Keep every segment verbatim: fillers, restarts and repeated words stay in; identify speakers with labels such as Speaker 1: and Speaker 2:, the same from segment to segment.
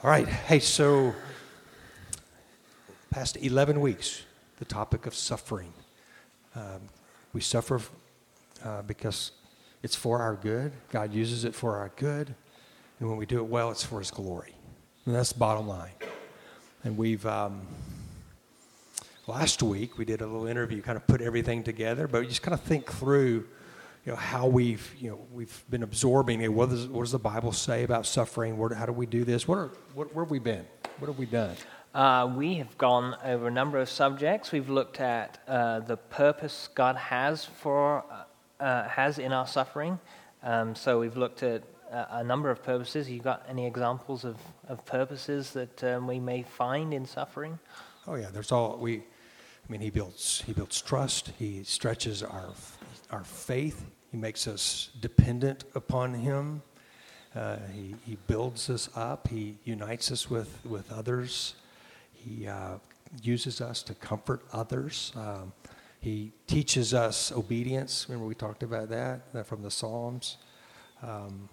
Speaker 1: All right. Hey, so past eleven weeks, the topic of suffering. Um, we suffer uh, because it's for our good. God uses it for our good. And when we do it well, it's for His glory. And that's the bottom line. And we've, um, last week, we did a little interview, kind of put everything together, but we just kind of think through, you know, how we've, you know, we've been absorbing it. What does, what does the Bible say about suffering? Where, how do we do this? What are, what, where have we been? What have we done?
Speaker 2: Uh, we have gone over a number of subjects. We've looked at uh, the purpose God has for uh, has in our suffering. Um, so we've looked at uh, a number of purposes. You got any examples of, of purposes that um, we may find in suffering?
Speaker 1: Oh yeah, there's all we. I mean, He builds He builds trust. He stretches our our faith. He makes us dependent upon Him. Uh, he he builds us up. He unites us with with others. He uh, uses us to comfort others. Um, he teaches us obedience. Remember we talked about that, that from the Psalms. Um,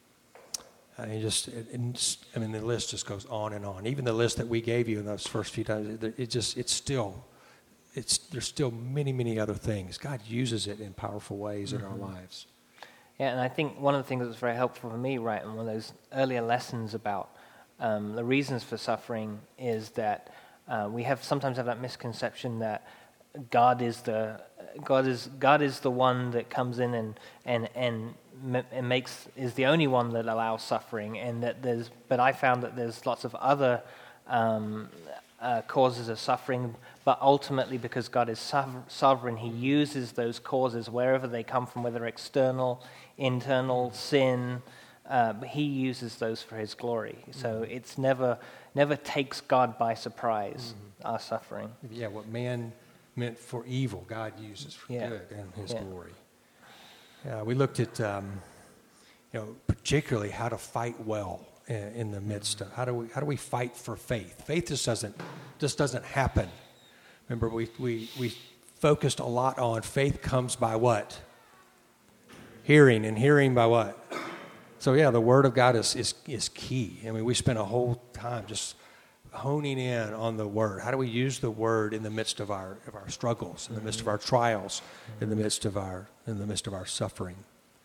Speaker 1: and just, it, it just, I mean, the list just goes on and on. Even the list that we gave you in those first few times, it, it just, it's still, it's there's still many, many other things. God uses it in powerful ways mm-hmm. in our lives.
Speaker 2: Yeah, and I think one of the things that's very helpful for me, right, and one of those earlier lessons about Um, the reasons for suffering is that uh, we have sometimes have that misconception that God is the God is God is the one that comes in and and and, and makes is the only one that allows suffering, and that there's. But I found that there's lots of other um, uh, causes of suffering. But ultimately, because God is sov- sovereign, He uses those causes wherever they come from, whether external, internal, sin. Uh, but He uses those for His glory. So mm-hmm. it's never never takes God by surprise, mm-hmm. our suffering.
Speaker 1: Yeah, what man meant for evil, God uses for
Speaker 2: yeah.
Speaker 1: good and His
Speaker 2: yeah.
Speaker 1: glory. Yeah, we looked at, um, you know, particularly how to fight well in, in the midst mm-hmm. of how do we how do we fight for faith? Faith just doesn't just doesn't happen. Remember, we we we focused a lot on faith comes by what? Hearing, and hearing by what? So yeah, the Word of God is, is is key. I mean, we spent a whole time just honing in on the Word. How do we use the Word in the midst of our of our struggles, in the midst of our trials, in the midst of our in the midst of our suffering?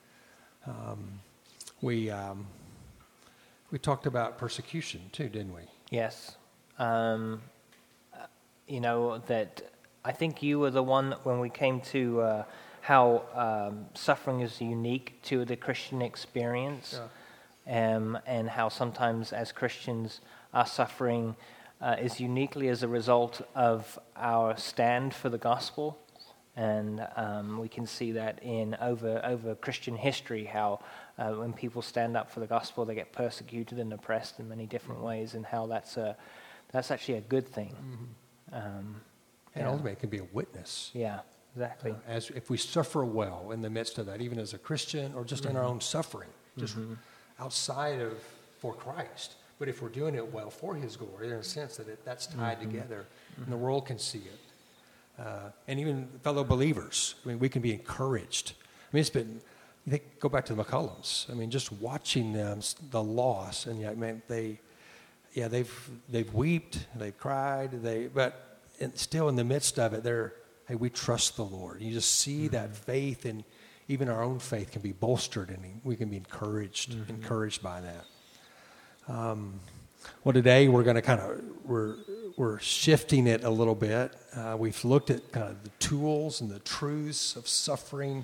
Speaker 1: Um, we um, we talked about persecution too, didn't we?
Speaker 2: Yes. Um, you know that I think you were the one when we came to. Uh, how um, suffering is unique to the Christian experience, yeah. um, and how sometimes as Christians our suffering uh, is uniquely as a result of our stand for the gospel. And um, we can see that in over over Christian history, how uh, when people stand up for the gospel, they get persecuted and oppressed in many different mm-hmm. ways, and how that's a that's actually a good thing. Mm-hmm. Um,
Speaker 1: and
Speaker 2: yeah.
Speaker 1: ultimately, it can be a witness.
Speaker 2: Yeah. Exactly.
Speaker 1: Uh, as if we suffer well in the midst of that, even as a Christian or just mm-hmm. in our own suffering, just mm-hmm. outside of for Christ. But if we're doing it well for His glory, there's a sense that it, that's tied mm-hmm. together, mm-hmm. and the world can see it. Uh, and even fellow believers, I mean, we can be encouraged. I mean, it's been, you think, go back to the McCullums. I mean, just watching them, the loss, and yeah, I mean, they, yeah, they've they've wept, they've cried, they, but in, still in the midst of it, they're. Hey, we trust the Lord. You just see mm-hmm. that faith, and even our own faith can be bolstered, and we can be encouraged, mm-hmm. encouraged by that. Um, well, today we're going to kind of we're we're shifting it a little bit. Uh, we've looked at kind of the tools and the truths of suffering.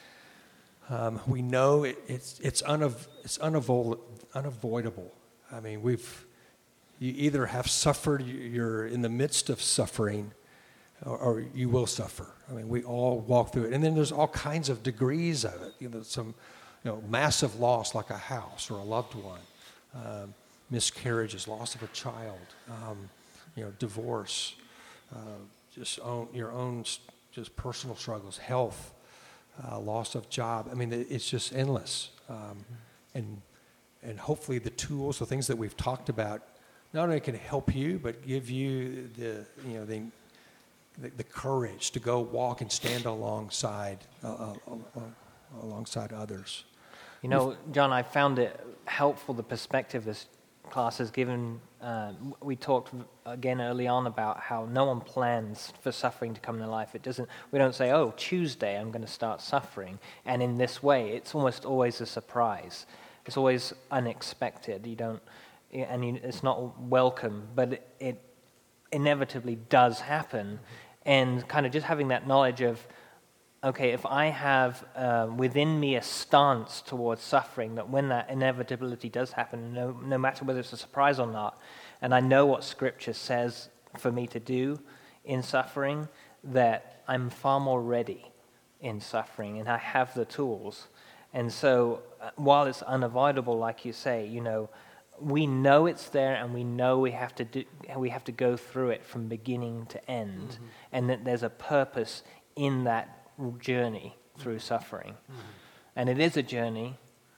Speaker 1: Um, we know it, it's it's unav- it's unavoid- unavoidable. I mean, we've you either have suffered, you're in the midst of suffering. Or, or you will suffer. I mean, we all walk through it. And then there's all kinds of degrees of it. You know, some, you know, massive loss like a house or a loved one, um, miscarriages, loss of a child, um, you know, divorce, uh, just own, your own just personal struggles, health, uh, loss of job. I mean, it's just endless. Um, and and hopefully the tools, the things that we've talked about, not only can help you, but give you the, you know, the The, the courage to go walk and stand alongside uh, uh, uh, alongside others.
Speaker 2: You know, John, I found it helpful, the perspective is class has given, um, we talked again early on about how no one plans for suffering to come in their life. It doesn't, we don't say, oh, Tuesday I'm going to start suffering. And in this way, it's almost always a surprise. It's always unexpected. You don't, and you, it's not welcome, but it, it inevitably does happen. And kind of just having that knowledge of, okay, if I have uh, within me a stance towards suffering, that when that inevitability does happen, no, no matter whether it's a surprise or not, and I know what Scripture says for me to do in suffering, that I'm far more ready in suffering, and I have the tools. And so, uh, while it's unavoidable, like you say, you know, we know it's there, and we know we have to do, we have to go through it from beginning to end, mm-hmm. and that there's a purpose in that journey through suffering. Mm-hmm. And it is a journey,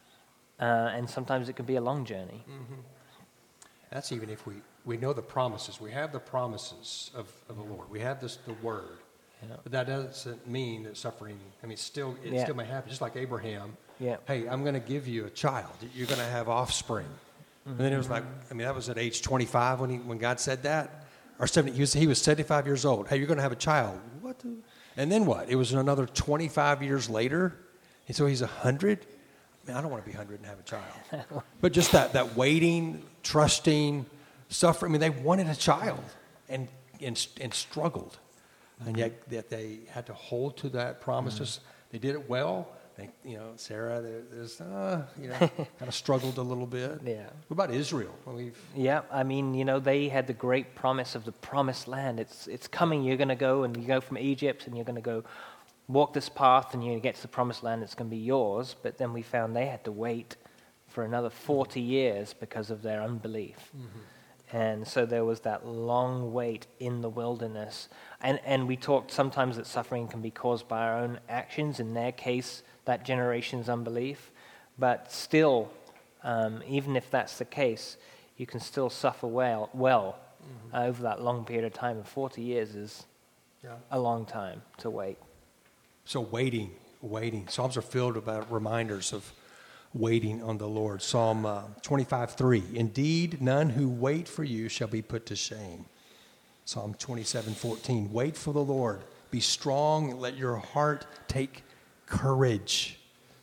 Speaker 2: uh, and sometimes it can be a long journey.
Speaker 1: Mm-hmm. That's even if we, we know the promises. We have the promises of, of the Lord. We have this the Word. Yeah. But that doesn't mean that suffering, I mean, still it yeah. still may happen. Just like Abraham, yeah. hey, I'm going to give you a child. You're going to have offspring. Mm-hmm. And then it was like, I mean, that was at age twenty-five when he when God said that. Or seventy, he was, he was seventy-five years old. Hey, you're going to have a child. What the... And then what? It was another twenty-five years later, and so he's one hundred. I mean, I don't want to be one hundred and have a child. But just that, that waiting, trusting, suffering. I mean, they wanted a child and and, and struggled. And yet that they had to hold to that promises. Mm-hmm. They did it well. They, you know, Sarah, there's, uh, you know, kind of struggled a little bit.
Speaker 2: Yeah.
Speaker 1: What about Israel? Well, we've
Speaker 2: yeah, I mean, you know, they had the great promise of the promised land. It's it's coming. You're going to go, and you go from Egypt, and you're going to go walk this path, and you get to the promised land. It's going to be yours. But then we found they had to wait for another forty years because of their unbelief. Mm-hmm. And so there was that long wait in the wilderness. And and we talked sometimes that suffering can be caused by our own actions. In their case, that generation's unbelief. But still, um, even if that's the case, you can still suffer well, well mm-hmm. uh, over that long period of time. And forty years is yeah. a long time to wait.
Speaker 1: So waiting, waiting. Psalms are filled about reminders of waiting on the Lord. Psalm uh, twenty-five three. Indeed, none who wait for you shall be put to shame. Psalm twenty-seven fourteen. Wait for the Lord. Be strong and let your heart take courage.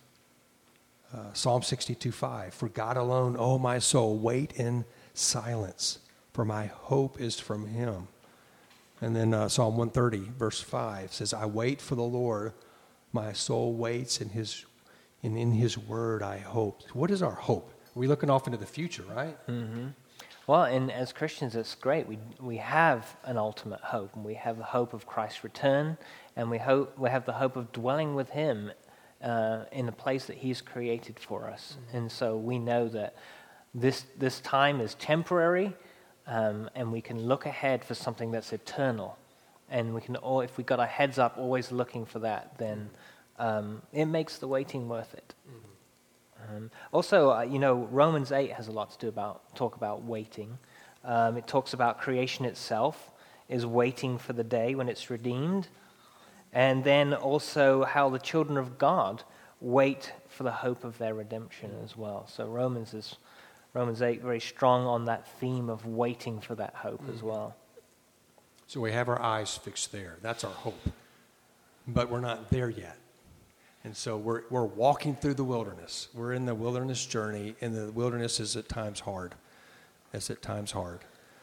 Speaker 1: Uh, Psalm sixty-two five. For God alone, O my soul, wait in silence, for my hope is from him. And then uh, Psalm one thirty, verse five says, I wait for the Lord, my soul waits in his, and in his word I hope. What is our hope? We're looking off into the future, right?
Speaker 2: Mm-hmm. Well, and as Christians, it's great. We we have an ultimate hope, and we have the hope of Christ's return, and we hope we have the hope of dwelling with him uh, in the place that he's created for us. Mm-hmm. And so we know that this this time is temporary, um, and we can look ahead for something that's eternal. And we can, all, if we got our heads up, always looking for that, then um, it makes the waiting worth it. Mm-hmm. Um, also, uh, you know, Romans eight has a lot to do about talk about waiting. Um, it talks about creation itself is waiting for the day when it's redeemed, and then also how the children of God wait for the hope of their redemption as well. So Romans is Romans eight very strong on that theme of waiting for that hope mm-hmm. as well.
Speaker 1: So we have our eyes fixed there. That's our hope, but we're not there yet. And so we're we're walking through the wilderness. We're in the wilderness journey, and the wilderness is at times hard. It's at times hard.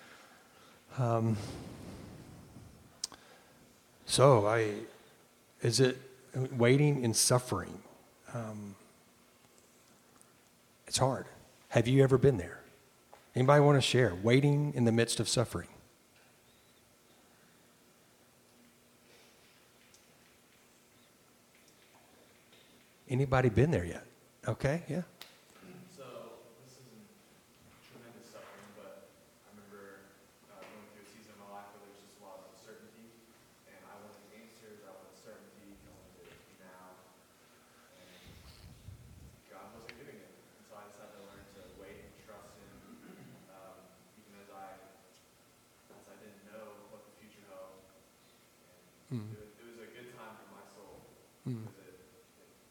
Speaker 1: Um, so I, is it waiting and suffering? Um, it's hard. Have you ever been there? Anybody want to share waiting in the midst of suffering? Anybody been there yet? Okay, yeah.
Speaker 3: So this isn't tremendous suffering, but I remember uh, going through a season of my life where there was just a lot of uncertainty, and I wanted answers out of uncertainty. I wanted it now, and God wasn't giving it. And so I decided to learn to wait and trust Him, um, even as I as I didn't know what the future held. And mm. it, was, it was a good time for my soul. Mm.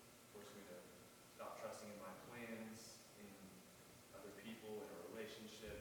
Speaker 3: Trusting in my plans, in other people, in a relationship,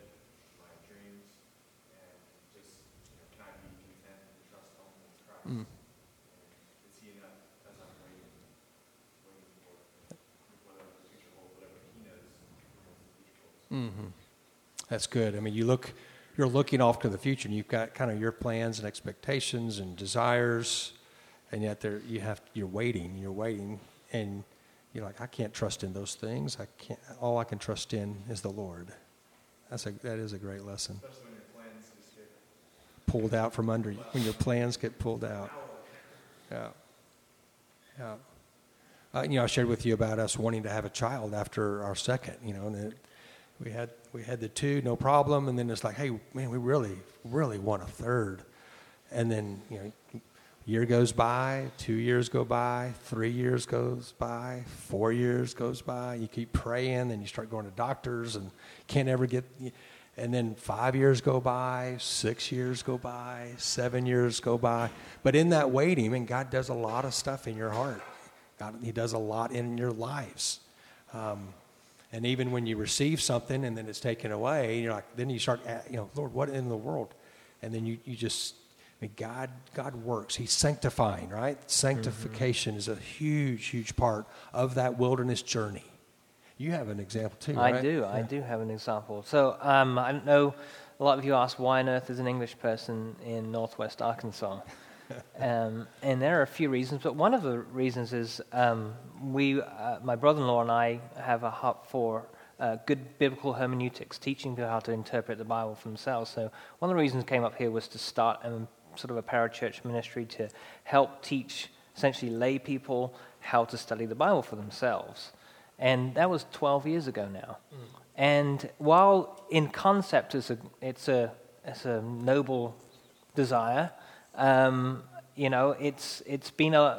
Speaker 1: That's good. I mean, you look, you're looking off to the future, and you've got kind of your plans and expectations and desires, and yet there you have you're waiting, you're waiting, and you're like, I can't trust in those things. I can't. All I can trust in is the Lord. That's a that is a great lesson.
Speaker 3: Especially when your plans just get
Speaker 1: Pulled out from under you, when your plans get pulled out. Yeah, yeah. Uh, you know, I shared with you about us wanting to have a child after our second. You know, and it, we had we had the two, no problem, and then it's like, hey, man, we really really want a third, and then you know, year goes by, two years go by, three years goes by, four years goes by. You keep praying, and you start going to doctors, and can't ever get. And then five years go by, six years go by, seven years go by. But in that waiting, I mean, God does a lot of stuff in your heart. God, He does a lot in your lives. Um, and even when you receive something and then it's taken away, you're like, then you start, you know, Lord, what in the world? And then you, you just, I mean, God, God works. He's sanctifying, right? Sanctification mm-hmm. is a huge, huge part of that wilderness journey. You have an example too, right?
Speaker 2: I do. Yeah. I do have an example. So um, I don't know, a lot of you ask why on earth is an English person in Northwest Arkansas? um, and there are a few reasons, but one of the reasons is um, we, uh, my brother-in-law and I have a heart for uh, good biblical hermeneutics, teaching people how to interpret the Bible for themselves. So one of the reasons I came up here was to start a, sort of a parachurch ministry to help teach essentially lay people how to study the Bible for themselves. And that was twelve years ago now. Mm. And while in concept it's a it's a it's a noble desire, um, you know, it's it's been a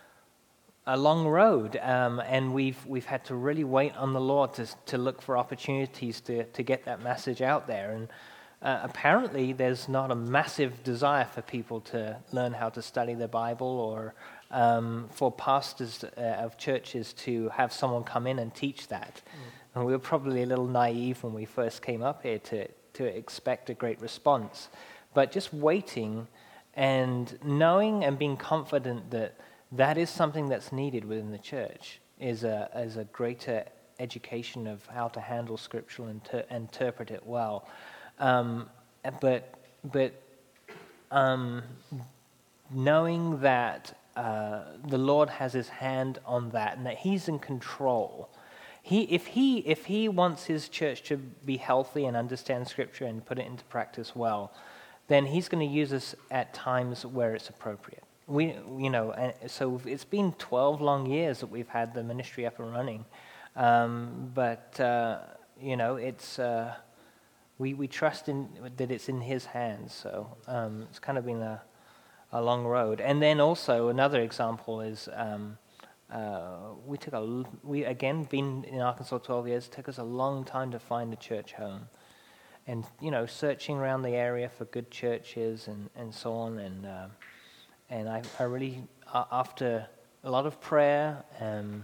Speaker 2: a long road, um, and we've we've had to really wait on the Lord to to look for opportunities to to get that message out there. And uh, apparently, there's not a massive desire for people to learn how to study the Bible, or Um, for pastors uh, of churches to have someone come in and teach that. Mm. And we were probably a little naive when we first came up here to, to expect a great response. But just waiting and knowing and being confident that that is something that's needed within the church is a, is a greater education of how to handle Scripture and ter- interpret it well. Um, but but um, knowing that Uh, the Lord has His hand on that, and that He's in control. He, if he, if He wants His church to be healthy and understand Scripture and put it into practice well, then He's going to use us at times where it's appropriate. We, you know, and so it's been twelve long years that we've had the ministry up and running, um, but uh, you know, it's uh, we we trust in that it's in His hands. So um, it's kind of been a a long road. And then also another example is um, uh, we took a we again been in Arkansas twelve years. It took us a long time to find a church home, and you know, searching around the area for good churches and, and so on. And uh, and I, I really uh, after a lot of prayer, um,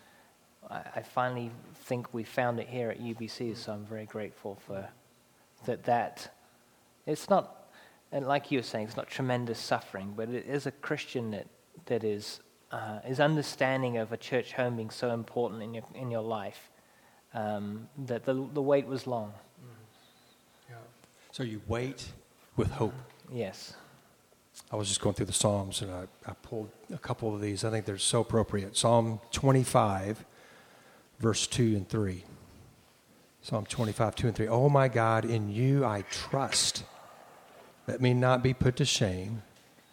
Speaker 2: I, I finally think we found it here at U B C. So I'm very grateful for that. That it's not. And like you were saying, it's not tremendous suffering, but it is a Christian that that is uh, is understanding of a church home being so important in your in your life um, that the the wait was long.
Speaker 1: Mm-hmm. Yeah. So you wait with hope.
Speaker 2: Yes.
Speaker 1: I was just going through the Psalms, and I, I pulled a couple of these. I think they're so appropriate. Psalm twenty-five, verse two and three. Psalm twenty-five, two and three. Oh my God, in You I trust. Let me not be put to shame.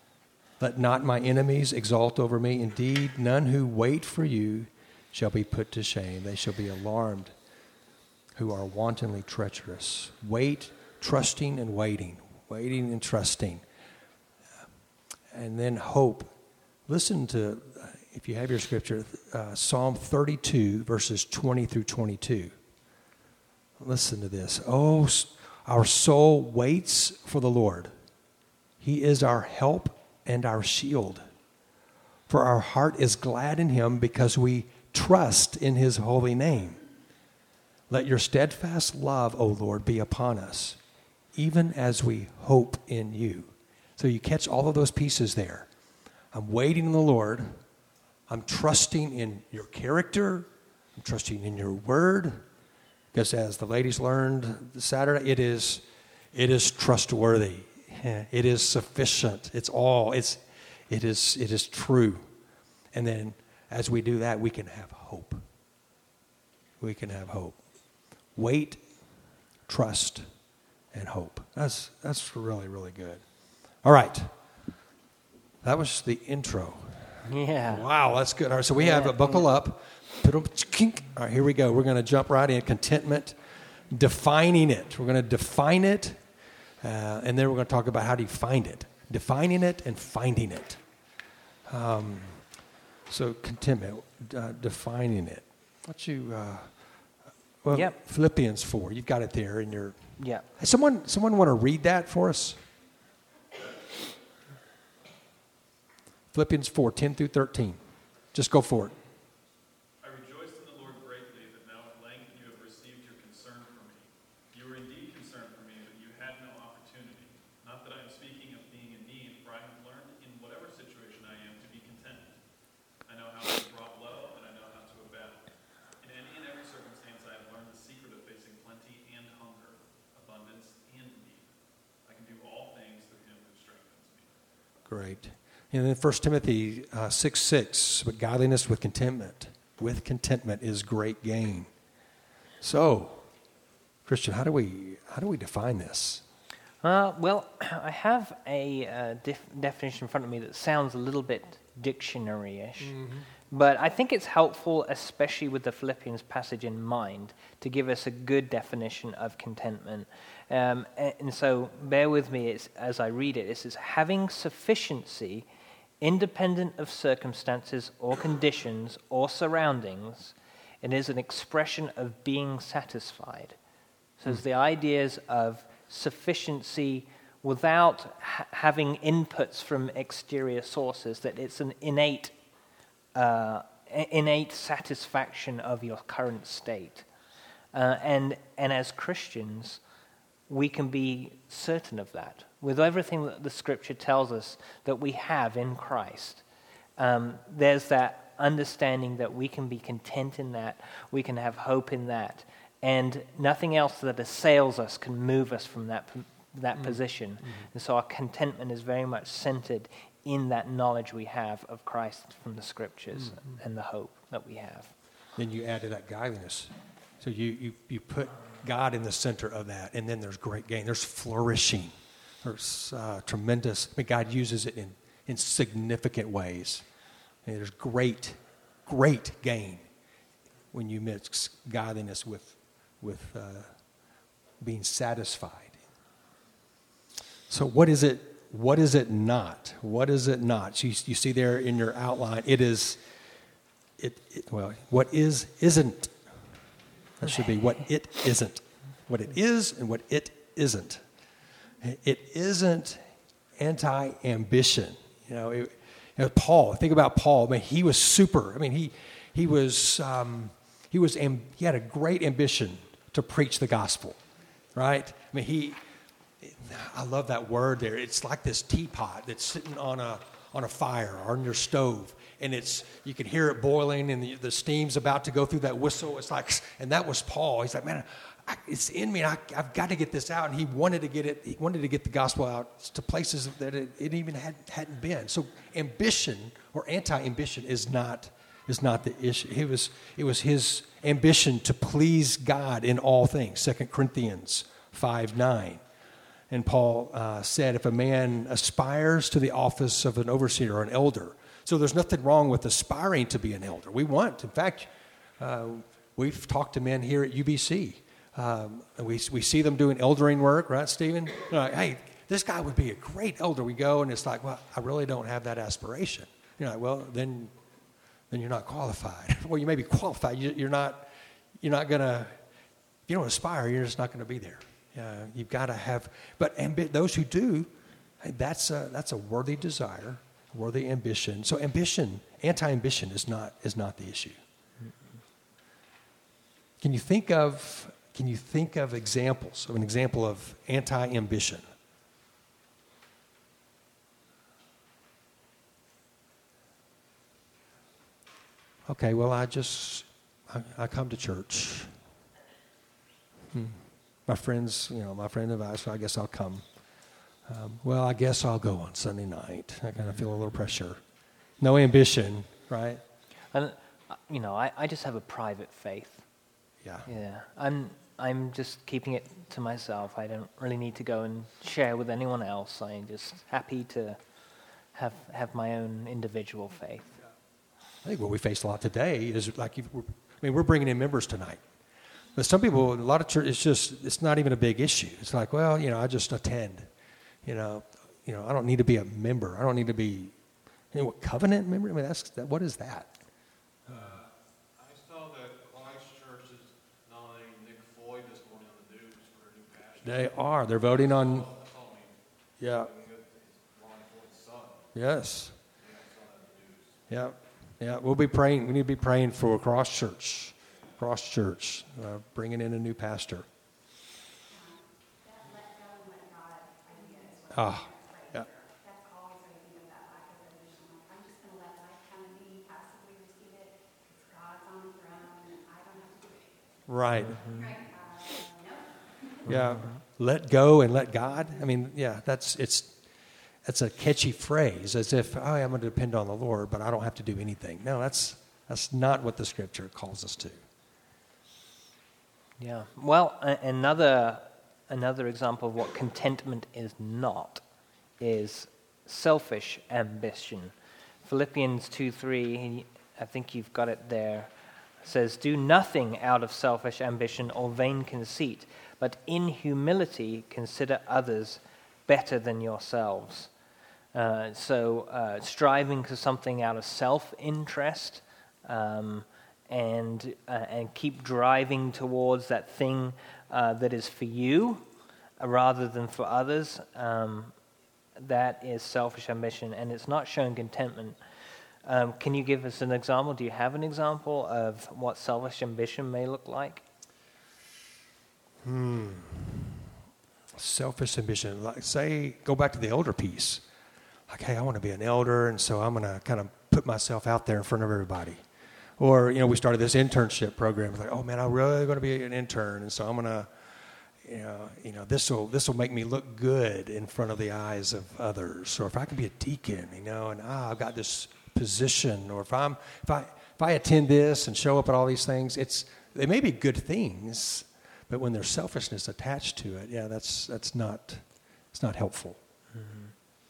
Speaker 1: Let not my enemies exalt over me. Indeed, none who wait for You shall be put to shame. They shall be alarmed who are wantonly treacherous. Wait, trusting and waiting. Waiting and trusting. And then hope. Listen to, if you have your scripture, uh, Psalm thirty-two, verses twenty through twenty-two. Listen to this. Oh, our soul waits for the Lord. He is our help and our shield. For our heart is glad in Him because we trust in His holy name. Let Your steadfast love, O Lord, be upon us, even as we hope in You. So you catch all of those pieces there. I'm waiting on the Lord. I'm trusting in Your character. I'm trusting in Your word. Because as the ladies learned Saturday, it is, it is trustworthy. It is sufficient. It's all. It's, it is, it is true. And then as we do that, we can have hope. We can have hope. Wait, trust, and hope. That's that's really, really good. All right. That was the intro.
Speaker 2: Yeah.
Speaker 1: Wow, that's good. All right, so we have
Speaker 2: Yeah.
Speaker 1: a buckle up. All right, here we go. We're going to jump right in. Contentment, defining it. We're going to define it, uh, and then we're going to talk about how do you find it. Defining it and finding it. Um, so contentment, uh, defining it. What you, uh, well,
Speaker 2: Yep.
Speaker 1: Philippians four. You've got it there in your.
Speaker 2: Yeah.
Speaker 1: Hey, someone, someone want to read that for us? Philippians four, ten through thirteen. Just go for it.
Speaker 4: I rejoiced in the Lord greatly that now at length you have received your concern for me. You were indeed concerned for me, but you had no opportunity. Not that I am speaking of being in need, for I have learned in whatever situation I am to be content. I know how to be brought low, and I know how to abound. In any and every circumstance I have learned the secret of facing plenty and hunger, abundance and need. I can do all things through him who strengthens me.
Speaker 1: Great. And then First Timothy uh, six six, but godliness with contentment. With contentment is great gain. So, Christian, how do we how do we define this?
Speaker 2: Uh, well, I have a uh, def- definition in front of me that sounds a little bit dictionary-ish, but I think it's helpful, especially with the Philippians passage in mind, to give us a good definition of contentment. Um, and, and so, bear with me it's, as I read it. It says, having sufficiency, independent of circumstances or conditions or surroundings, it is an expression of being satisfied. So it's the ideas of sufficiency without ha- having inputs from exterior sources, that it's an innate uh, innate satisfaction of your current state. Uh, and and as Christians, we can be certain of that. With everything that the Scripture tells us that we have in Christ, um, there's that understanding that we can be content in that, we can have hope in that, and nothing else that assails us can move us from that that mm-hmm. position. Mm-hmm. And so our contentment is very much centered in that knowledge we have of Christ from the Scriptures mm-hmm. and the hope that we have.
Speaker 1: Then you add to that godliness. So you, you, you put God in the center of that, and then there's great gain. There's flourishing. There's uh, tremendous, I mean, God uses it in, in significant ways. And there's great, great gain when you mix godliness with, with uh, being satisfied. So what is it, what is it not? What is it not? So you, you see there in your outline, it is, it, it well, what is, isn't. That should be what it isn't. What it is and what it isn't. It isn't anti-ambition. You know, it, you know, Paul, think about Paul. I mean, he was super. I mean, he he was um, he was amb- he had a great ambition to preach the gospel, right? I mean, he. I love that word there. It's like this teapot that's sitting on a on a fire or on your stove, and it's you can hear it boiling, and the, the steam's about to go through that whistle. It's like, and that was Paul. He's like, man, I, it's in me. And I, I've got to get this out. And he wanted to get it. He wanted to get the gospel out to places that it, it even had, hadn't been. So ambition or anti-ambition is not is not the issue. It was it was his ambition to please God in all things. Second Corinthians five nine. And Paul uh, said, if a man aspires to the office of an overseer or an elder, so there's nothing wrong with aspiring to be an elder. We want, in fact, uh, we've talked to men here at U B C. Um, and we we see them doing eldering work, right, Stephen? They're like, hey, this guy would be a great elder. We go, and it's like, well, I really don't have that aspiration. You're like, well, then, then you're not qualified. Well, you may be qualified. You, you're not. You're not gonna. If you don't aspire, you're just not going to be there. Uh, you've got to have. But ambi- those who do, hey, that's a that's a worthy desire, worthy ambition. So ambition, anti-ambition, is not is not the issue. Can you think of? Can you think of examples of an example of anti-ambition? Okay, well, I just, I, I come to church. hmm, my friends, you know, my friend advised, so I guess I'll come. Um, well, I guess I'll go on Sunday night. I kind of feel a little pressure. No ambition, right?
Speaker 2: And, uh, you know, I, I just have a private faith.
Speaker 1: Yeah.
Speaker 2: Yeah. I'm, I'm just keeping it to myself. I don't really need to go and share with anyone else. I'm just happy to have have my own individual faith.
Speaker 1: I think what we face a lot today is like, if we're, I mean, we're bringing in members tonight. But some people, a lot of church, it's just, it's not even a big issue. It's like, well, you know, I just attend. You know, you know, I don't need to be a member. I don't need to be, you know, what, covenant member? I mean, that's, that, what is that?
Speaker 5: Uh, I saw that Christ Church is nominating Nick Floyd this morning on the news for a new pastor.
Speaker 1: They are. They're voting on,
Speaker 5: That's all I mean.
Speaker 1: yeah,
Speaker 5: Ron Floyd's son.
Speaker 1: yes.
Speaker 5: Yeah, I saw that in the news.
Speaker 1: Yeah, yeah. We'll be praying. We need to be praying for Cross Church, Cross Church, uh, bringing in a new pastor. Ah, yeah.
Speaker 6: That's always what I think of that lack of resolution. Like, I'm just going to let life come to me, passively receive it. It's God's on the throne, and I don't have to do it.
Speaker 1: Right.
Speaker 6: Right? Uh, no.
Speaker 1: Yeah. Let go and let God. I mean, yeah, that's it's that's a catchy phrase, as if, oh, I'm going to depend on the Lord, but I don't have to do anything. No, that's that's not what the Scripture calls us to.
Speaker 2: Yeah. Well, a- another another example of what contentment is not is selfish ambition. Philippians two three, I think you've got it there, says, "Do nothing out of selfish ambition or vain conceit, but in humility consider others better than yourselves." Uh, so uh, striving for something out of self-interest, um, and uh, and keep driving towards that thing uh, that is for you uh, rather than for others. Um, that is selfish ambition, and it's not showing contentment. Um, can you give us an example? Do you have an example of what selfish ambition may look like?
Speaker 1: Hmm. Selfish ambition. Like, say, go back to the elder piece. Like, hey, I want to be an elder, and so I'm going to kind of put myself out there in front of everybody. Or, you know, we started this internship program. It's like, oh, man, I'm really going to be an intern, and so I'm going to, you know, you know, this will this will make me look good in front of the eyes of others. Or if I can be a deacon, you know, and ah, I've got this position. Or if I'm if I if I attend this and show up at all these things, it's they may be good things, but when there's selfishness attached to it, yeah, that's that's not it's not helpful.
Speaker 2: Mm-hmm.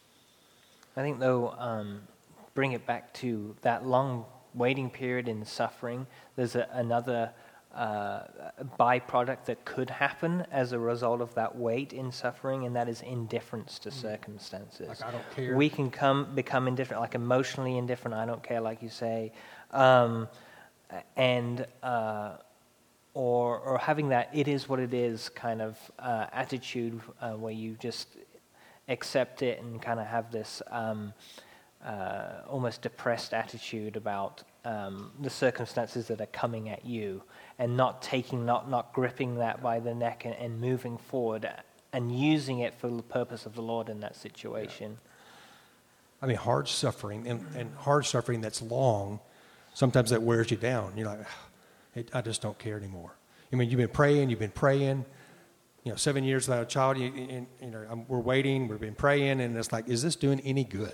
Speaker 2: I think, though, um, bring it back to that long waiting period in suffering. There's a, another uh, byproduct that could happen as a result of that wait in suffering, and that is indifference to circumstances.
Speaker 1: Like, I don't care.
Speaker 2: We can come become indifferent, like emotionally indifferent. I don't care, like you say, um, and uh, or or having that "it is what it is" kind of uh, attitude, uh, where you just accept it and kind of have this um, uh, almost depressed attitude about um, the circumstances that are coming at you, and not taking, not not gripping that by the neck and, and moving forward and using it for the purpose of the Lord in that situation.
Speaker 1: I mean, hard suffering and, and hard suffering that's long, sometimes that wears you down. You're like, it, I just don't care anymore. I mean, you've been praying, you've been praying. You know, seven years without a child, you, you, you know, I'm, we're waiting, we've been praying, and it's like, is this doing any good?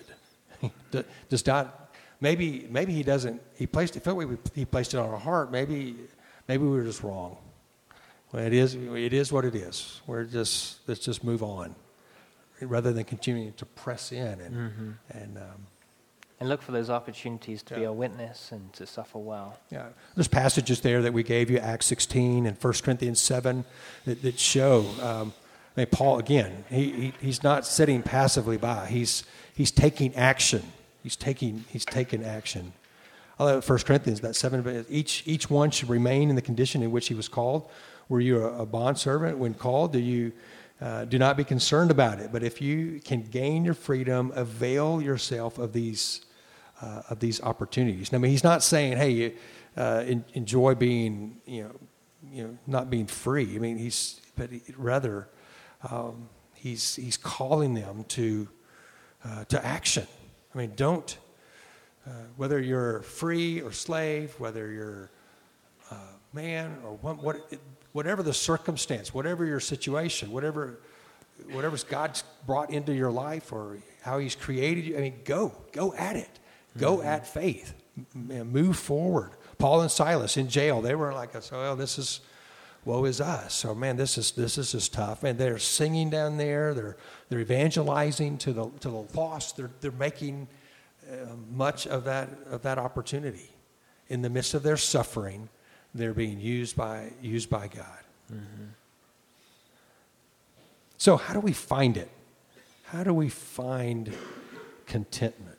Speaker 1: Does God, maybe, maybe he doesn't, he placed, it felt like he placed it on our heart, maybe, maybe we were just wrong. Well, it is, it is what it is. We're just, let's just move on, rather than continuing to press in and,
Speaker 2: Mm-hmm.
Speaker 1: and, um,
Speaker 2: And look for those opportunities to be
Speaker 1: Yeah.
Speaker 2: a witness and to suffer well.
Speaker 1: Yeah, there's passages there that we gave you, Acts sixteen and First Corinthians seven, that, that show. Um, I mean, Paul again, he, he he's not sitting passively by. He's he's taking action. He's taking he's taking action. I love First Corinthians that seven. But each each one should remain in the condition in which he was called. Were you a, a bondservant when called? Do you uh, do not be concerned about it. But if you can gain your freedom, avail yourself of these. Uh, of these opportunities. I mean, he's not saying, "Hey, uh, en- enjoy being, you know, you know, not being free." I mean, he's, but he, rather, um, he's he's calling them to uh, to action. I mean, don't uh, whether you're free or slave, whether you're uh, man or what, what it, whatever the circumstance, whatever your situation, whatever whatever's God's brought into your life or how he's created you, I mean, go, go at it. Go mm-hmm. at faith. M- move forward. Paul and Silas in jail, they were like, oh, well, this is, woe is us. So, man, this is this is just tough. And they're singing down there. They're they're evangelizing to the to the lost. They're they're making uh, much of that of that opportunity. In the midst of their suffering, they're being used by used by God. Mm-hmm. So how do we find it? How do we find contentment?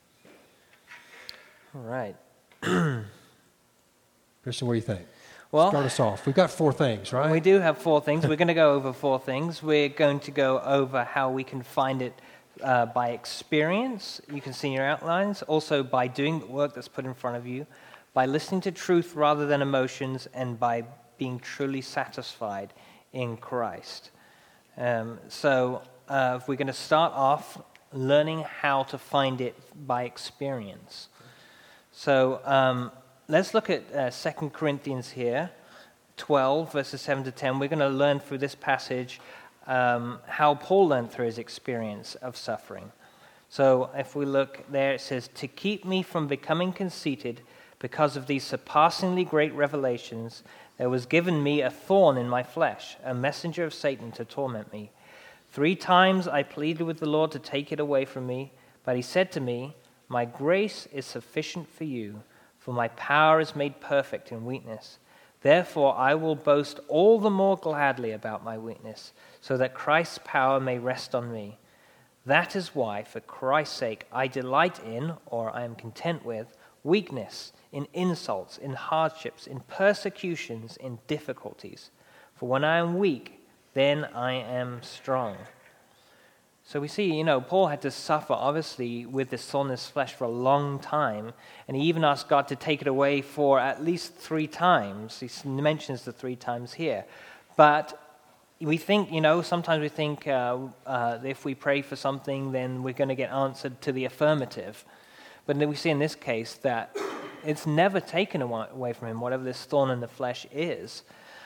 Speaker 2: All right.
Speaker 1: Christian, what do you think?
Speaker 2: Well,
Speaker 1: start us off. We've got four things, right?
Speaker 2: We do have four things. We're going to go over four things. We're going to go over how we can find it uh, by experience. You can see in your outlines. Also by doing the work that's put in front of you, by listening to truth rather than emotions, and by being truly satisfied in Christ. Um, so uh, if we're going to start off learning how to find it by experience. So um, let's look at uh, Second Corinthians here, twelve, verses seven to ten. We're going to learn through this passage um, how Paul learned through his experience of suffering. So if we look there, it says, "To keep me from becoming conceited because of these surpassingly great revelations, there was given me a thorn in my flesh, a messenger of Satan to torment me. Three times I pleaded with the Lord to take it away from me, but he said to me, 'My grace is sufficient for you, for my power is made perfect in weakness. Therefore I will boast all the more gladly about my weakness, so that Christ's power may rest on me. That is why, for Christ's sake, I delight in, or I am content with, weakness, in insults, in hardships, in persecutions, in difficulties. For when I am weak, then I am strong.'" So we see, you know, Paul had to suffer, obviously, with this thorn in his flesh for a long time. And he even asked God to take it away for at least three times. He mentions the three times here. But we think, you know, sometimes we think uh, uh, if we pray for something, then we're going to get answered to the affirmative. But then we see in this case that it's never taken away from him, whatever this thorn in the flesh is.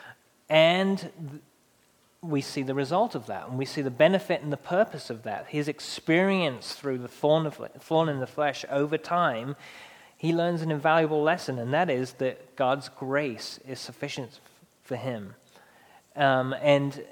Speaker 2: And we see the result of that, and we see the benefit and the purpose of that. His experience through the thorn, of, thorn in the flesh over time, he learns an invaluable lesson, and that is that God's grace is sufficient for him. Um, and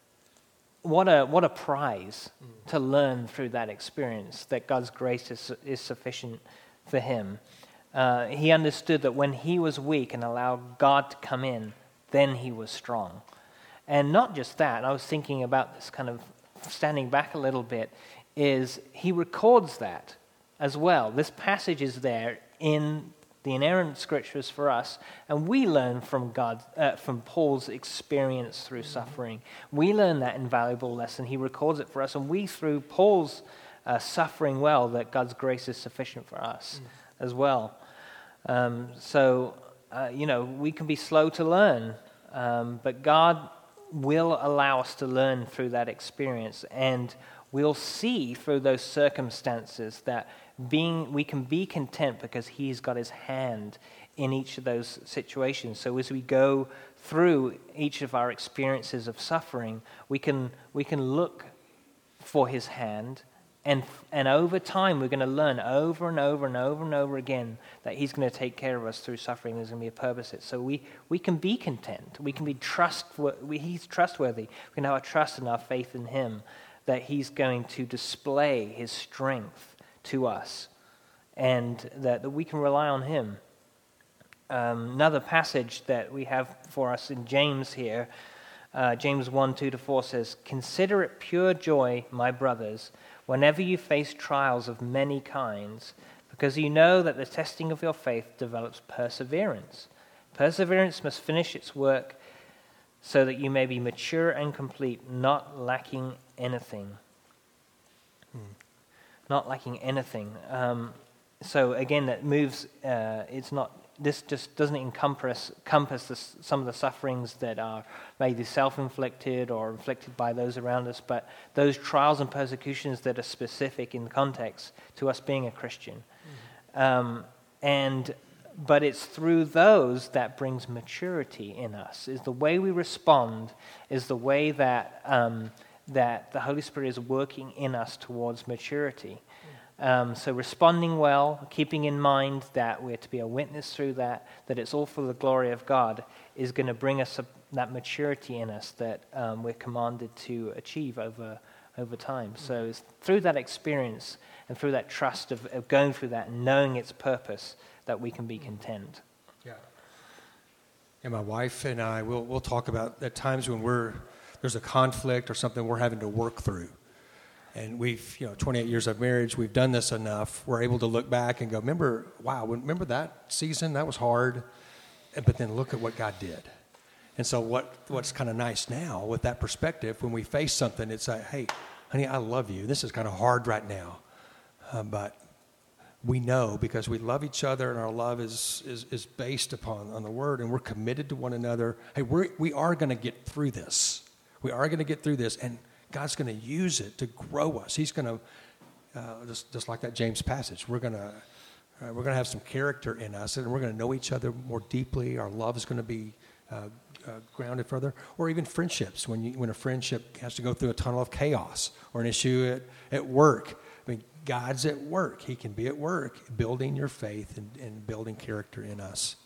Speaker 2: what a what a prize mm. to learn through that experience, that God's grace is, is sufficient for him. Uh, he understood that when he was weak and allowed God to come in, then he was strong. And not just that, I was thinking about this kind of standing back a little bit, is he records that as well. This passage is there in the inerrant scriptures for us, and we learn from God, uh, from Paul's experience through suffering. We learn that invaluable lesson. He records it for us, and we, through Paul's uh, suffering well, that God's grace is sufficient for us mm. as well. Um, so, uh, you know, we can be slow to learn, um, but God will allow us to learn through that experience, and we'll see through those circumstances that being we can be content because he's got his hand in each of those situations. So as we go through each of our experiences of suffering, we can we can look for his hand, and and over time we're going to learn over and over and over and over again that he's going to take care of us through suffering. There's going to be a purpose. So we we can be content. We can be trustworthy. He's trustworthy. We can have our trust and our faith in him, that he's going to display his strength to us, and that, that we can rely on him. Um, another passage that we have for us in James here, uh, James one, two to four says, "Consider it pure joy, my brothers, whenever you face trials of many kinds, because you know that the testing of your faith develops perseverance. Perseverance must finish its work so that you may be mature and complete, not lacking anything." Hmm. Not lacking anything. Um, so again, that moves, uh, it's not, this just doesn't encompass, encompass the, some of the sufferings that are maybe self-inflicted or inflicted by those around us, but those trials and persecutions that are specific in context to us being a Christian. Mm-hmm. Um, and but it's through those that brings maturity in us. Is the way we respond, is the way that um, that the Holy Spirit is working in us towards maturity. Um, so responding well, keeping in mind that we're to be a witness through that, that it's all for the glory of God, is going to bring us a, that maturity in us that um, we're commanded to achieve over over time. So it's through that experience and through that trust of, of going through that and knowing its purpose that we can be content.
Speaker 1: Yeah. And my wife and I, we'll, we'll talk about at times when we're there's a conflict or something we're having to work through. And we've, you know, twenty-eight years of marriage, we've done this enough. We're able to look back and go, remember, wow, remember that season? That was hard. But then look at what God did. And so what what's kind of nice now with that perspective, when we face something, it's like, hey, honey, I love you. This is kind of hard right now. Uh, but we know because we love each other and our love is is, is based upon on the Word and we're committed to one another. Hey, we're, we are going to get through this. We are going to get through this. And God's going to use it to grow us. He's going to, uh, just, just like that James passage, we're going to uh, we're going to have some character in us, and we're going to know each other more deeply. Our love is going to be uh, uh, grounded further. Or even friendships, when you, when a friendship has to go through a tunnel of chaos, or an issue at, at work. I mean, God's at work. He can be at work, building your faith and, and building character in us.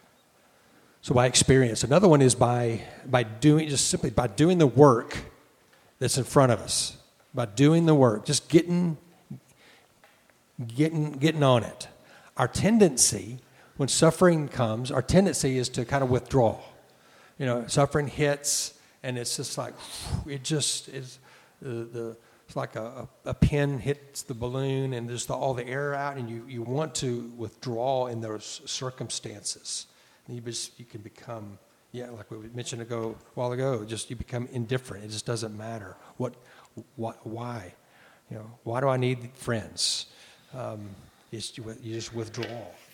Speaker 1: So by experience. Another one is by by doing just simply by doing the work that's in front of us, by doing the work, just getting, getting, getting on it. Our tendency, when suffering comes, our tendency is to kind of withdraw. You know, suffering hits, and it's just like, it just is, the, the it's like a, a pin hits the balloon, and there's the, all the air out, and you, you want to withdraw in those circumstances. And you, just, you can become... Yeah, like we mentioned ago, a while ago, just you become indifferent. It just doesn't matter. What, what, why? You know, why do I need friends? Um, it's, you just withdraw.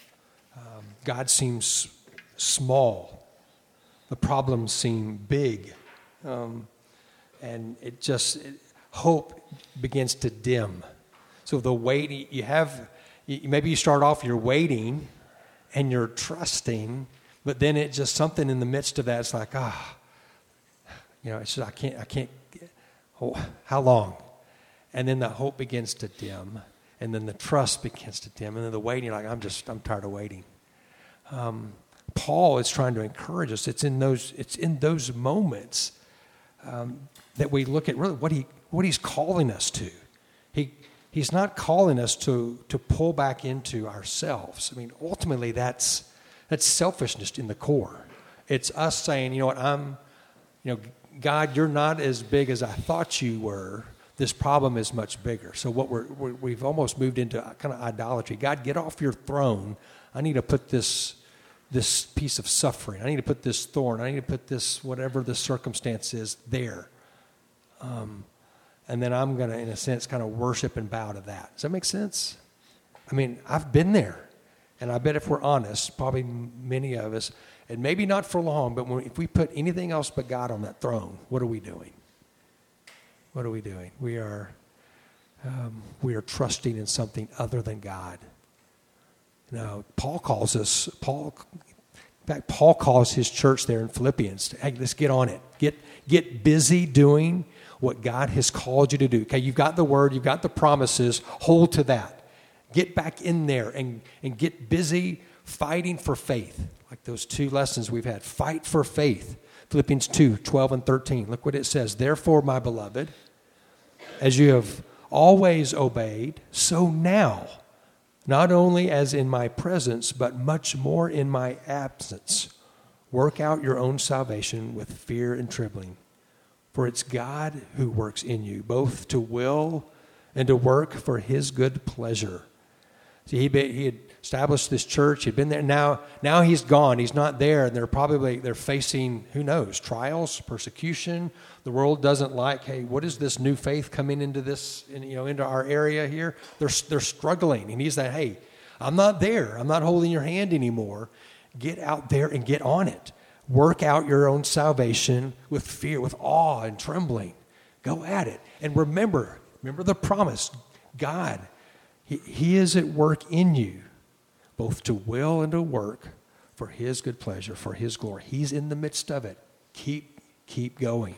Speaker 1: Um, God seems small. The problems seem big. Um, and it just, it, hope begins to dim. So the waiting, you have, you, maybe you start off, you're waiting and you're trusting. But then it just something in the midst of that. It's like ah, you know. It's just I can't. I can't. Oh, how long? And then the hope begins to dim, and then the trust begins to dim, and then the waiting. You're like I'm just. I'm tired of waiting. Um, Paul is trying to encourage us. It's in those. It's in those moments um, that we look at really what he what he's calling us to. He he's not calling us to to pull back into ourselves. I mean, ultimately, that's. That's selfishness in the core. It's us saying, you know what, I'm, you know, God, you're not as big as I thought you were. This problem is much bigger. So what we're, we're we've almost moved into kind of idolatry. God, get off your throne. I need to put this this piece of suffering. I need to put this thorn. I need to put this whatever the circumstance is there. Um, and then I'm going to, in a sense, kind of worship and bow to that. Does that make sense? I mean, I've been there. And I bet if we're honest, probably many of us, and maybe not for long, but when, if we put anything else but God on that throne, what are we doing? What are we doing? We are um, we are trusting in something other than God. Now, Paul calls us, Paul, in fact, Paul calls his church there in Philippians, hey, let's get on it. Get, get busy doing what God has called you to do. Okay, you've got the word, you've got the promises, hold to that. Get back in there and, and get busy fighting for faith. Like those two lessons we've had. Fight for faith. Philippians two, twelve and thirteen. Look what it says. Therefore, my beloved, as you have always obeyed, so now, not only as in my presence, but much more in my absence, work out your own salvation with fear and trembling. For it's God who works in you, both to will and to work for his good pleasure. See, he, be, he had established this church. He'd been there. Now, now he's gone. He's not there. And they're probably, they're facing, who knows, trials, persecution. The world doesn't like, hey, what is this new faith coming into this, in, you know, into our area here? They're, they're struggling. And he's like, hey, I'm not there. I'm not holding your hand anymore. Get out there and get on it. Work out your own salvation with fear, with awe and trembling. Go at it. And remember, remember the promise. God, He, he is at work in you, both to will and to work for his good pleasure, for his glory. He's in the midst of it. Keep, keep going.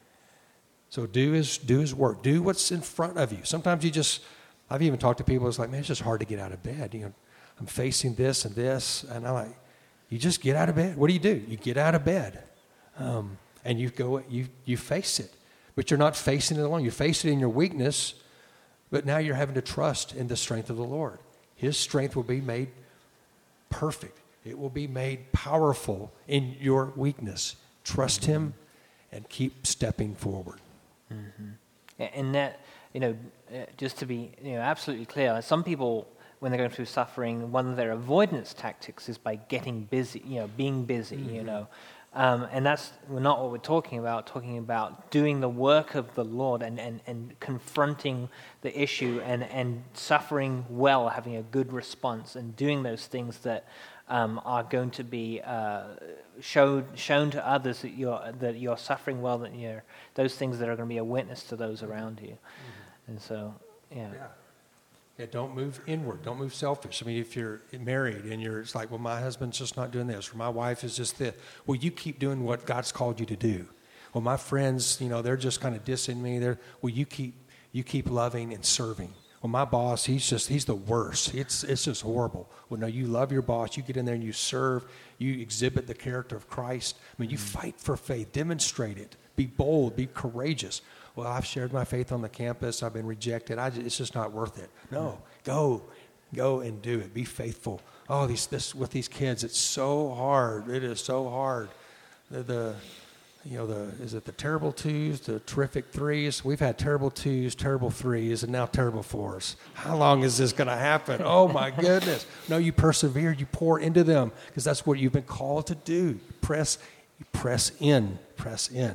Speaker 1: So do his, do his work. Do what's in front of you. Sometimes you just, I've even talked to people, it's like, man, it's just hard to get out of bed. You know, I'm facing this and this. And I'm like, you just get out of bed. What do you do? You get out of bed. Um, and you go, you, you face it. But you're not facing it alone. You face it in your weakness, but now you're having to trust in the strength of the Lord. His strength will be made perfect. It will be made powerful in your weakness. Trust mm-hmm. him and keep stepping forward.
Speaker 2: Mm-hmm. And that, you know, just to be you know absolutely clear, some people, when they're going through suffering, one of their avoidance tactics is by getting busy, you know, being busy, mm-hmm. you know. Um, and that's not what we're talking about, talking about doing the work of the Lord and, and, and confronting the issue and, and suffering well, having a good response and doing those things that um, are going to be uh, showed, shown to others that you're, that you're suffering well, that you're, those things that are going to be a witness to those around you. Mm-hmm. And so, yeah.
Speaker 1: yeah. Yeah, don't move inward. Don't move selfish. I mean, if you're married and you're, it's like, well, my husband's just not doing this, or my wife is just this. Well, you keep doing what God's called you to do. Well, my friends, you know, they're just kind of dissing me. They're, well, you keep, you keep loving and serving. Well, my boss, he's just, he's the worst. It's, it's just horrible. Well, no, you love your boss. You get in there and you serve. You exhibit the character of Christ. I mean, you mm-hmm. fight for faith. Demonstrate it. Be bold. Be courageous. Well, I've shared my faith on the campus. I've been rejected. I just, it's just not worth it. No, go, go and do it. Be faithful. Oh, these this with these kids, it's so hard. It is so hard. The, the you know the is it the terrible twos, the terrific threes? We've had terrible twos, terrible threes, and now terrible fours. How long is this going to happen? Oh my goodness! No, you persevere. You pour into them because that's what you've been called to do. Press, you press in, press in.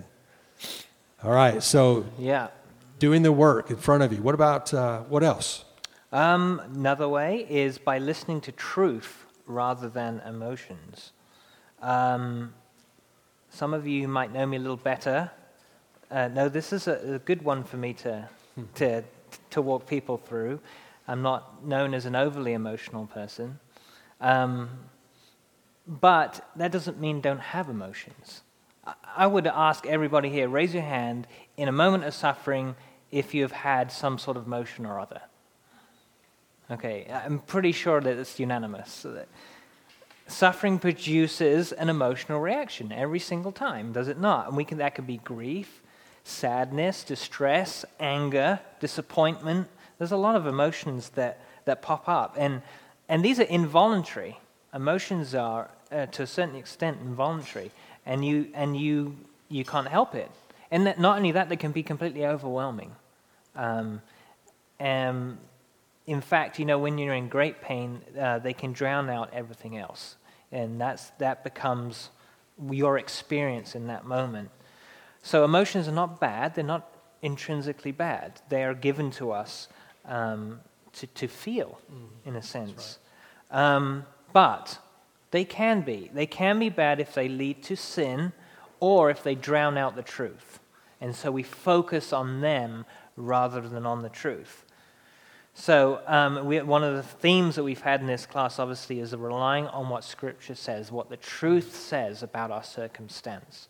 Speaker 1: All right, so
Speaker 2: yeah,
Speaker 1: doing the work in front of you. What about, uh, what else?
Speaker 2: Um, another way is by listening to truth rather than emotions. Um, some of you might know me a little better. Uh, no, this is a, a good one for me to, to, to walk people through. I'm not known as an overly emotional person. Um, but that doesn't mean don't have emotions. I would ask everybody here, raise your hand in a moment of suffering if you've had some sort of emotion or other. Okay, I'm pretty sure that it's unanimous. So that suffering produces an emotional reaction every single time, does it not? And we can that could be grief, sadness, distress, anger, disappointment. There's a lot of emotions that, that pop up. And, and these are involuntary. Emotions are, uh, to a certain extent, involuntary. And you and you you can't help it. And that, not only that, they can be completely overwhelming. Um, and in fact, you know, when you're in great pain, uh, they can drown out everything else. And that's that becomes your experience in that moment. So emotions are not bad. They're not intrinsically bad. They are given to us um, to, to feel, mm, in a sense. Right. Um, but... They can be. They can be bad if they lead to sin or if they drown out the truth. And so we focus on them rather than on the truth. So um, we, one of the themes that we've had in this class, obviously, is relying on what Scripture says, what the truth says about our circumstance.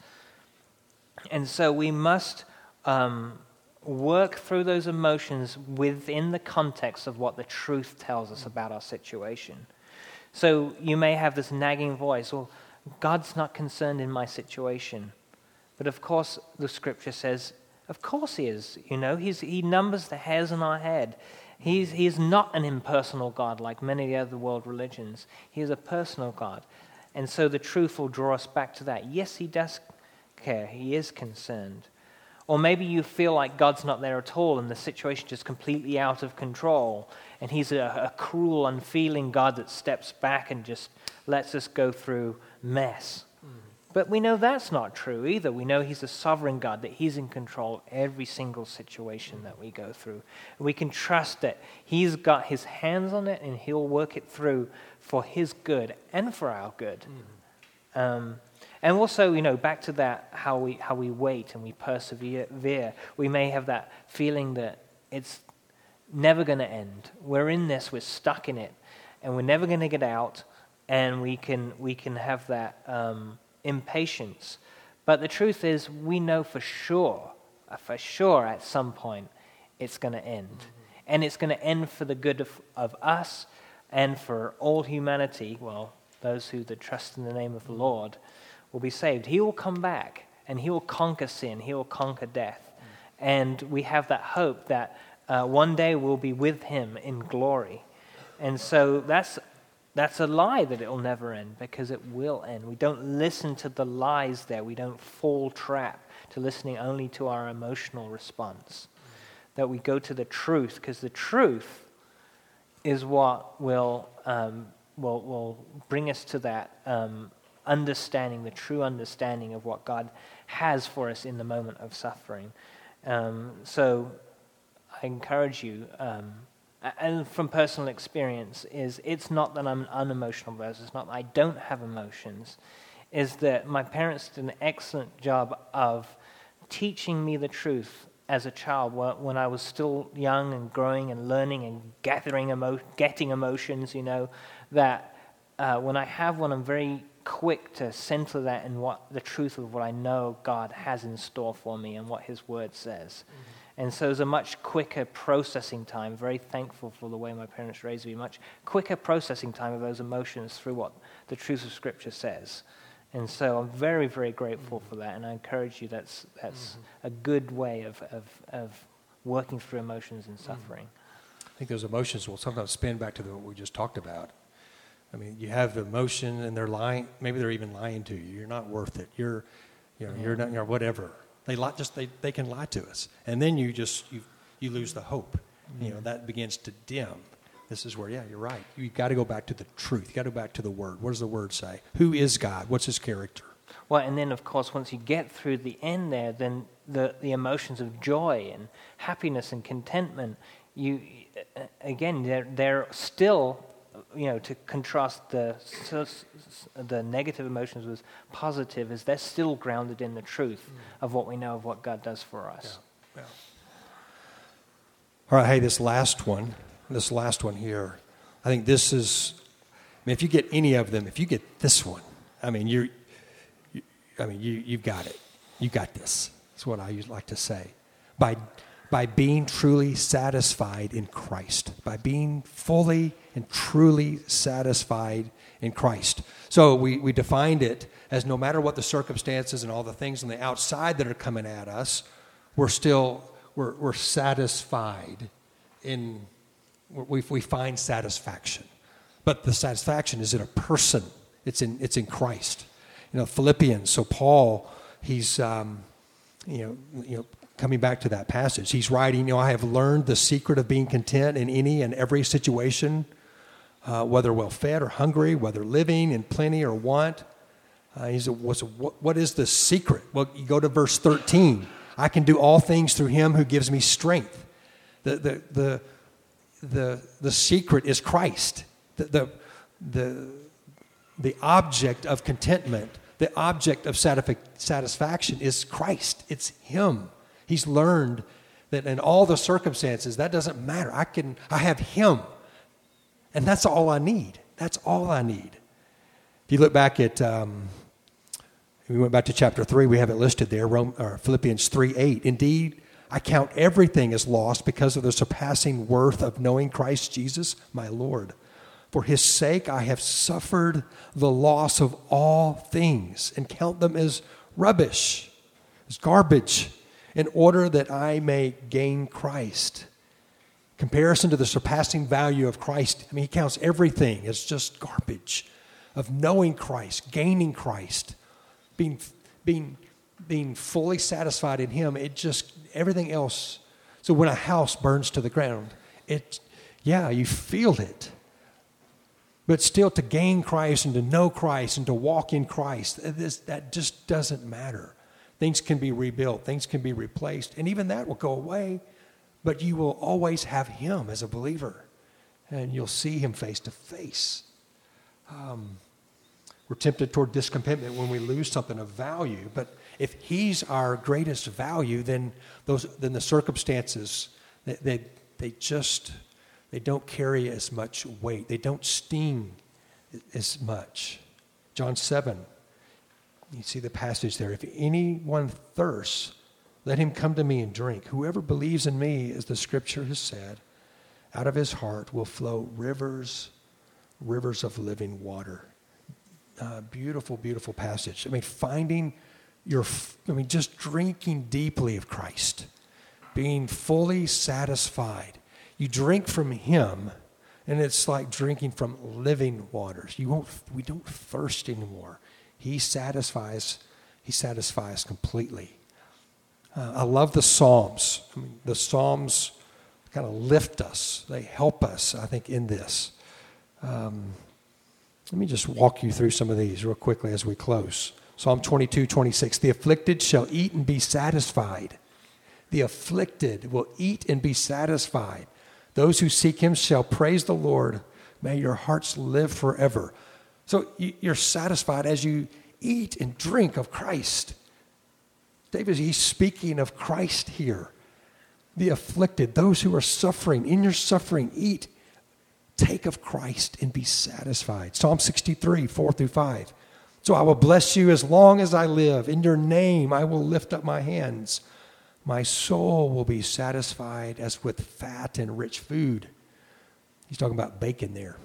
Speaker 2: And so we must um, work through those emotions within the context of what the truth tells us about our situation. So you may have this nagging voice, well, God's not concerned in my situation. But of course, the Scripture says, of course he is. You know, he's, he numbers the hairs on our head. He's, he is not an impersonal God like many of the other world religions. He is a personal God. And so the truth will draw us back to that. Yes, he does care. He is concerned. Or maybe you feel like God's not there at all and the situation is completely out of control. And he's a, a cruel, unfeeling God that steps back and just lets us go through mess. Mm. But we know that's not true either. We know he's a sovereign God, that he's in control of every single situation that we go through. We can trust that he's got his hands on it and he'll work it through for his good and for our good. Mm. Um, and also, you know, back to that, how we how we wait and we persevere. We may have that feeling that it's never going to end. We're in this, we're stuck in it. and we're never going to get out, and we can we can have that um, impatience. But the truth is, we know for sure, for sure at some point, it's going to end. Mm-hmm. And it's going to end for the good of, of us and for all humanity. Well, those who that trust in the name of the Lord will be saved. He will come back, and he will conquer sin. He will conquer death. Mm-hmm. And we have that hope that uh, one day we'll be with him in glory. And so that's That's a lie that it will never end, because it will end. We don't listen to the lies there. We don't fall trap to listening only to our emotional response. That we go to the truth, because the truth is what will um, will will bring us to that um, understanding, the true understanding of what God has for us in the moment of suffering. Um, so I encourage you. Um, And from personal experience, is it's not that I'm an unemotional person. It's not that I don't have emotions. Is that my parents did an excellent job of teaching me the truth as a child when I was still young and growing and learning and gathering emo- getting emotions. You know, that uh, when I have one, I'm very quick to center that in what the truth of what I know God has in store for me and what His Word says. Mm-hmm. And so it's a much quicker processing time. Very thankful for the way my parents raised me. Much quicker processing time of those emotions through what the truth of Scripture says. And so I'm very, very grateful for that. And I encourage you, that's that's mm-hmm. a good way of, of, of working through emotions and suffering.
Speaker 1: I think those emotions will sometimes spin back to the, what we just talked about. I mean, you have the emotion and they're lying. Maybe they're even lying to you. You're not worth it. You're, you know, yeah. you're not, you're whatever. They lie, just they, they can lie to us, and then you just you you lose the hope. Mm-hmm. You know, that begins to dim. This is where yeah, you're right. You got to go back to the truth. You got to go back to the Word. What does the Word say? Who is God? What's His character?
Speaker 2: Well, and then of course, once you get through the end there, then the the emotions of joy and happiness and contentment. You again, they're they're still. You know, to contrast the the negative emotions with positive, is they're still grounded in the truth mm. of what we know of what God does for us.
Speaker 1: Yeah, yeah. All right, hey, this last one, this last one here, I think this is. I mean, if you get any of them, if you get this one, I mean, you're, you, I mean, you you've got it. You got this. That's what I usually like to say. By by being truly satisfied in Christ, by being fully and truly satisfied in Christ. So we, we defined it as no matter what the circumstances and all the things on the outside that are coming at us, we're still, we're, we're satisfied in, we, we find satisfaction. But the satisfaction is in a person. It's in, it's in Christ. You know, Philippians, so Paul, he's, um, you know, you know, coming back to that passage, he's writing, you know, I have learned the secret of being content in any and every situation, uh, whether well-fed or hungry, whether living in plenty or want. Uh, he said, What's, what, what is the secret? Well, you go to verse thirteen. I can do all things through Him who gives me strength. The the the the, the secret is Christ. The, the the the object of contentment, the object of satisfaction is Christ. It's Him. He's learned that in all the circumstances, that doesn't matter. I can, I have Him, and that's all I need. That's all I need. If you look back at, um, we went back to chapter three. We have it listed there, Rome, or Philippians three eight. Indeed, I count everything as lost because of the surpassing worth of knowing Christ Jesus, my Lord. For His sake, I have suffered the loss of all things and count them as rubbish, as garbage, in order that I may gain Christ. Comparison to the surpassing value of Christ, I mean, He counts everything as just garbage, of knowing Christ, gaining Christ, being being being fully satisfied in Him. It just, everything else. So when a house burns to the ground, it, yeah, you feel it. But still, to gain Christ and to know Christ and to walk in Christ, this, that just doesn't matter. Things can be rebuilt. Things can be replaced. And even that will go away. But you will always have Him as a believer. And you'll see Him face to face. Um, we're tempted toward discontentment when we lose something of value. But if He's our greatest value, then those then the circumstances, they, they, they just... They don't carry as much weight. They don't sting as much. John seven, you see the passage there. If anyone thirsts, let him come to me and drink. Whoever believes in me, as the scripture has said, out of his heart will flow rivers, rivers of living water. Uh, beautiful, beautiful passage. I mean, finding your, I mean, just drinking deeply of Christ, being fully satisfied. You drink from him, and it's like drinking from living waters. You won't, we don't thirst anymore. He satisfies, he satisfies completely. Uh, I love the Psalms. I mean, the Psalms kind of lift us. They help us, I think, in this. Um, let me just walk you through some of these real quickly as we close. Psalm twenty-two, twenty-six. The afflicted shall eat and be satisfied. The afflicted will eat and be satisfied. Those who seek him shall praise the Lord. May your hearts live forever. So you're satisfied as you eat and drink of Christ. David, he's speaking of Christ here. The afflicted, those who are suffering, in your suffering, eat, take of Christ and be satisfied. Psalm sixty-three, four through five. So I will bless you as long as I live. In your name I will lift up my hands. My soul will be satisfied as with fat and rich food. He's talking about bacon there.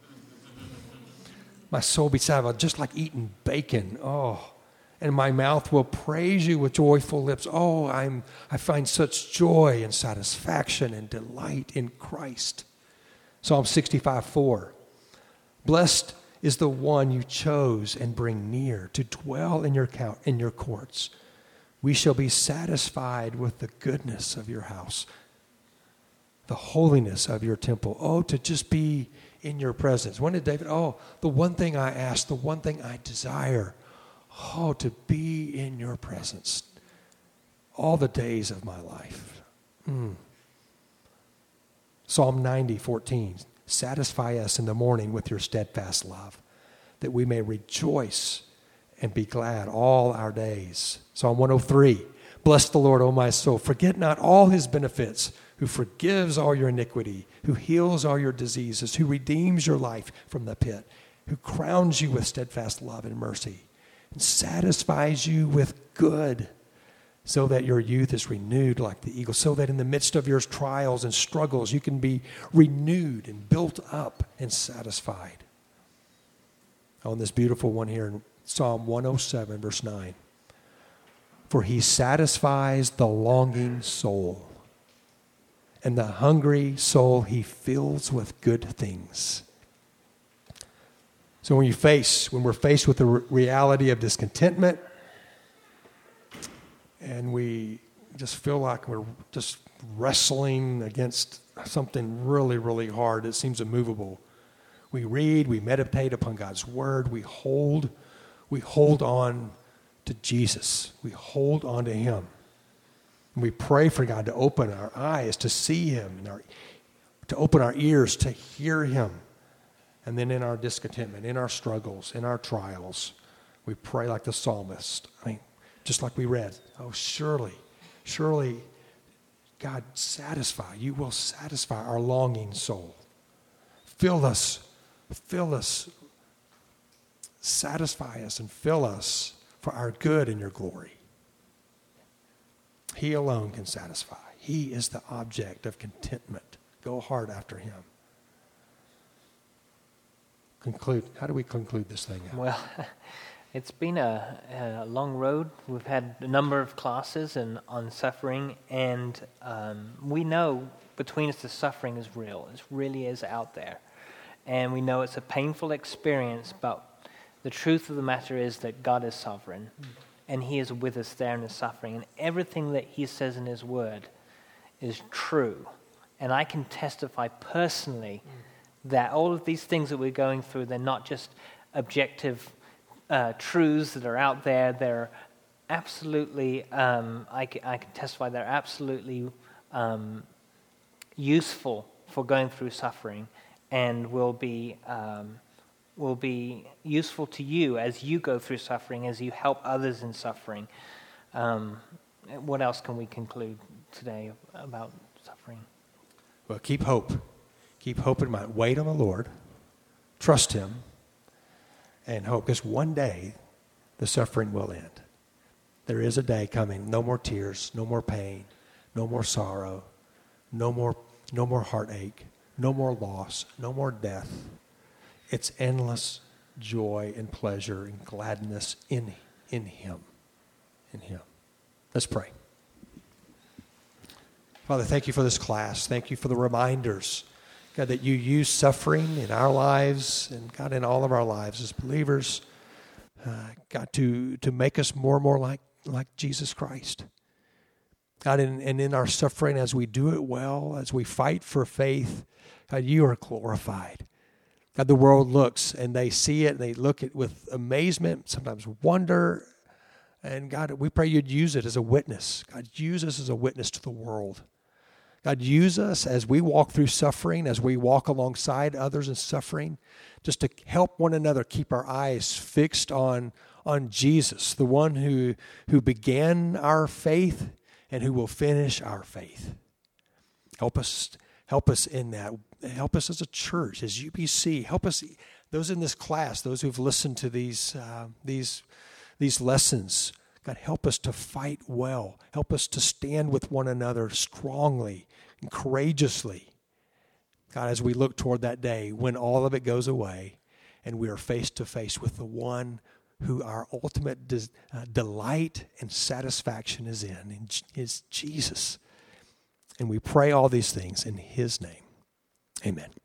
Speaker 1: My soul will be satisfied just like eating bacon. Oh, and my mouth will praise you with joyful lips. Oh, I'm, I find such joy and satisfaction and delight in Christ. Psalm sixty-five, four. Blessed is the one you chose and bring near to dwell in your count, in your courts. We shall be satisfied with the goodness of your house, the holiness of your temple. Oh, to just be in your presence. When did David, oh, the one thing I ask, the one thing I desire, oh, to be in your presence all the days of my life. Mm. Psalm ninety, fourteen. Satisfy us in the morning with your steadfast love, that we may rejoice and be glad all our days. Psalm one oh three. Bless the Lord, O my soul. Forget not all his benefits, who forgives all your iniquity, who heals all your diseases, who redeems your life from the pit, who crowns you with steadfast love and mercy, and satisfies you with good, so that your youth is renewed like the eagle, so that in the midst of your trials and struggles you can be renewed and built up and satisfied. On this beautiful one here in Psalm one oh seven, verse nine. For he satisfies the longing soul, and the hungry soul he fills with good things. So when you face, when we're faced with the re- reality of discontentment, and we just feel like we're just wrestling against something really, really hard that seems immovable, we read, we meditate upon God's word, we hold, we hold on to Jesus. We hold on to him. And we pray for God to open our eyes to see him, and our, to open our ears to hear him. And then in our discontentment, in our struggles, in our trials, we pray like the psalmist. I mean, just like we read, oh, surely, surely, God, satisfy. You will satisfy our longing soul. Fill us, fill us, satisfy us and fill us for our good and your glory. He alone can satisfy. He is the object of contentment. Go hard after him. Conclude. How do we conclude this thing out?
Speaker 2: Well, it's been a, a long road. We've had a number of classes and on suffering, and um, we know between us the suffering is real. It really is out there. And we know it's a painful experience, but the truth of the matter is that God is sovereign, and he is with us there in the suffering. And everything that he says in his word is true. And I can testify personally mm. that all of these things that we're going through, they're not just objective uh, truths that are out there. They're absolutely, um, I, can, I can testify they're absolutely um, useful for going through suffering, and will be um, will be useful to you as you go through suffering, as you help others in suffering. Um, what else can we conclude today about suffering?
Speaker 1: Well, keep hope. Keep hope in mind. Wait on the Lord. Trust him. And hope. Because one day, the suffering will end. There is a day coming. No more tears. No more pain. No more sorrow. No more, no more heartache. No more loss. No more death. It's endless joy and pleasure and gladness in, in him. In him. Let's pray. Father, thank you for this class. Thank you for the reminders, God, that you use suffering in our lives and, God, in all of our lives as believers, uh, God, to, to make us more and more like, like Jesus Christ. God, and, and in our suffering, as we do it well, as we fight for faith, God, you are glorified. God, the world looks and they see it and they look at with amazement, sometimes wonder. And God, we pray you'd use it as a witness. God, use us as a witness to the world. God, use us as we walk through suffering, as we walk alongside others in suffering, just to help one another keep our eyes fixed on, on Jesus, the one who, who began our faith and who will finish our faith. Help us, help us in that. Help us as a church, as U B C. Help us, those in this class, those who've listened to these, uh, these, these lessons. God, help us to fight well. Help us to stand with one another strongly and courageously. God, as we look toward that day when all of it goes away and we are face to face with the one who our ultimate des- uh, delight and satisfaction is in, and is Jesus. And we pray all these things in his name. Amen.